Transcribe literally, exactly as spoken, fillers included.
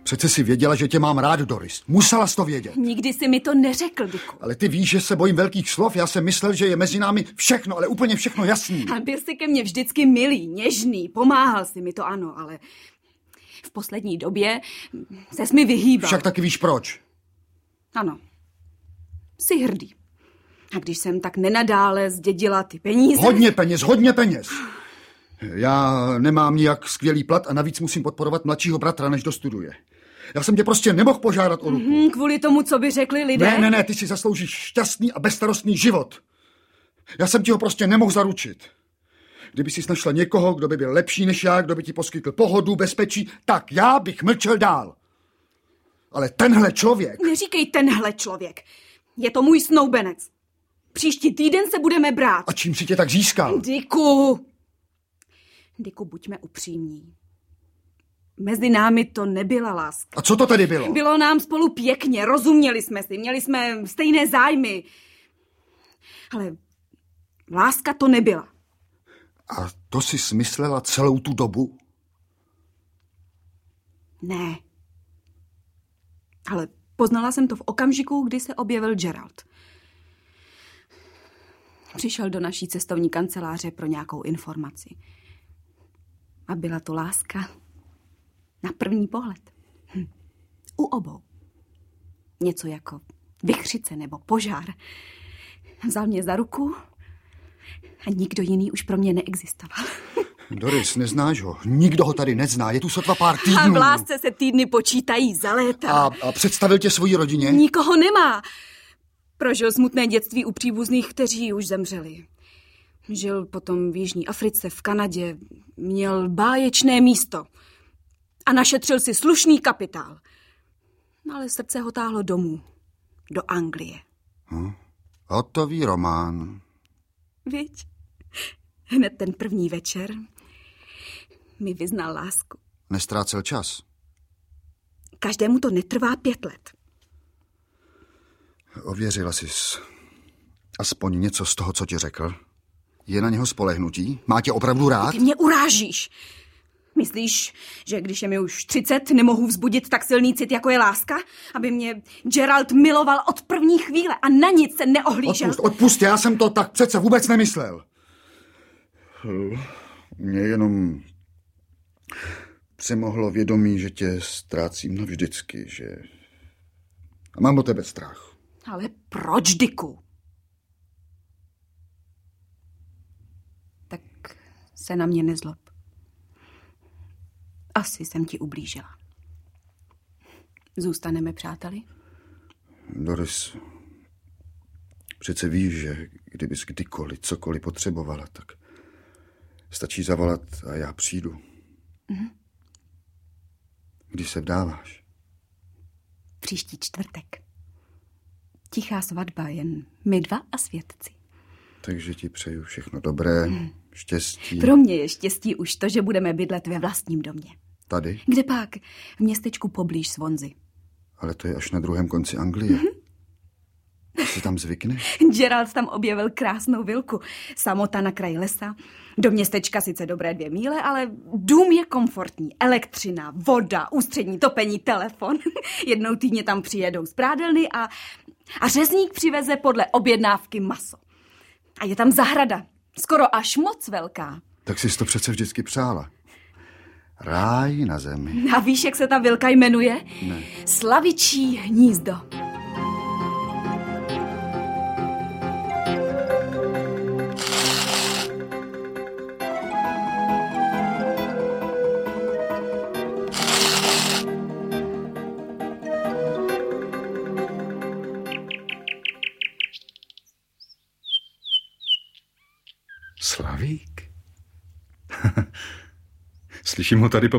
Přece si věděla, že tě mám rád, Doris. Musela jsi to vědět. Nikdy si mi to neřekl, Dicku. Ale ty víš, že se bojím velkých slov. Já jsem myslel, že je mezi námi všechno, ale úplně všechno jasný. A byl jsi ke mně vždycky milý, něžný, pomáhal si mi, to ano, ale v poslední době ses mi vyhýbal. Však taky víš proč. Ano. Jsi hrdý. A když jsem tak nenadále zdědila ty peníze... Hodně peněz, hodně peněz. Já nemám nijak skvělý plat a navíc musím podporovat mladšího bratra, než dostuduje. Já jsem tě prostě nemohl požádat o ruku. Mm, kvůli tomu, co by řekli lidé? Ne, ne, ne, ty si zasloužíš šťastný a bezstarostný život. Já jsem ti ho prostě nemohl zaručit. Kdyby jsi našla někoho, kdo by byl lepší než já, kdo by ti poskytl pohodu, bezpečí, tak já bych mlčel dál. Ale tenhle člověk... Neříkej tenhle člověk. Je to můj snoubenec. Příští týden se budeme brát. A čím si tě tak získal? Diku! Diku, buďme upřímní. Mezi námi to nebyla láska. A co to tedy bylo? Bylo nám spolu pěkně, rozuměli jsme si, měli jsme stejné zájmy. Ale láska to nebyla. A to jsi smyslela celou tu dobu? Ne. Ale poznala jsem to v okamžiku, kdy se objevil Gerald. Přišel do naší cestovní kanceláře pro nějakou informaci. A byla to láska na první pohled. Hm. U obou. Něco jako vichřice nebo požár. Vzal mě za ruku a nikdo jiný už pro mě neexistoval. Doris, neznáš ho. Nikdo ho tady nezná. Je tu sotva pár týdnů. A v lásce se týdny počítají za léta. A, a představil tě svojí rodině? Nikoho nemá. Prožil smutné dětství u příbuzných, kteří už zemřeli. Žil potom v Jižní Africe, v Kanadě. Měl báječné místo. A našetřil si slušný kapitál. Ale srdce ho táhlo domů. Do Anglie. Hm. Hotový román. Viď? Hned ten první večer mi vyznal lásku. Nestrácel čas. Každému to netrvá pět let. Ověřila jsi aspoň něco z toho, co ti řekl? Je na něho spolehnutí? Má tě opravdu rád? Ty mě urážíš. Myslíš, že když je mi už třicet, nemohu vzbudit tak silný cit, jako je láska? Aby mě Gerald miloval od první chvíle a na nic se neohlížel? Odpust, odpust, já jsem to tak přece vůbec nemyslel. Mě jenom přemohlo vědomí, že tě ztrácím navždycky, že... A mám o tebe strach. Ale proč, Diku? Tak se na mě nezlob. Asi jsem ti ublížila. Zůstaneme přáteli? Doris, přece víš, že kdybys kdykoliv cokoliv potřebovala, tak stačí zavolat a já přijdu. Mhm. Kdy se vdáváš? Příští čtvrtek. Tichá svatba, jen my dva a svědci. Takže ti přeju všechno dobré, mm. štěstí. Pro mě je štěstí už to, že budeme bydlet ve vlastním domě. Tady? Kde pak? V městečku poblíž Swansea. Ale to je až na druhém konci Anglie. Mm-hmm. Si tam zvykneš? Gerald tam objevil krásnou vilku. Samota na kraji lesa. Do městečka sice dobré dvě míle, ale dům je komfortní. Elektřina, voda, ústřední topení, telefon. Jednou týdně tam přijedou z prádelny a, a řezník přiveze podle objednávky maso. A je tam zahrada. Skoro až moc velká. Tak jsi to přece vždycky přála. Ráj na zemi. A víš, jak se ta vilka jmenuje? Ne. Slavičí hnízdo. Slavík? Slyším ho tady po